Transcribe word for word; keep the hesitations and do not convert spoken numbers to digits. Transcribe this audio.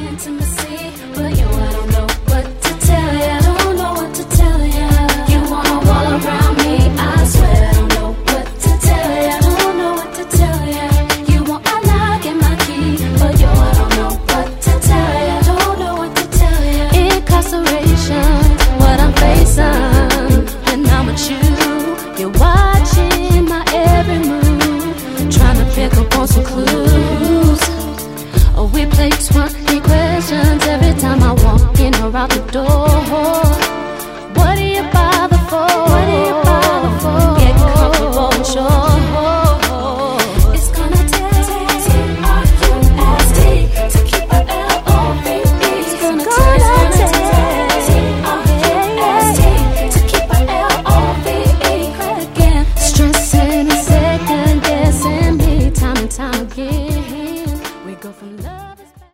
intimacy, but you, I don't know what to tell ya. Don't know what to tell ya. You wanna wall around me, I swear I don't know what to tell ya. Don't know what to tell ya. You want my lock and my key, but you, I don't know what to tell ya. Don't know what to tell ya. Incarceration, what I'm facing when I'm with you. You're watching my every move, trying to pick up on some clues. Oh, we play twenty questions every time I walk in or out the door. What do you bother for? What do you bother for? Get comfortable and sure. It's gonna take T R U S T to keep a L O V E. It's gonna take T R U S T to keep a L O V E. Again, stressing and second guessing me time and time again. We go from love.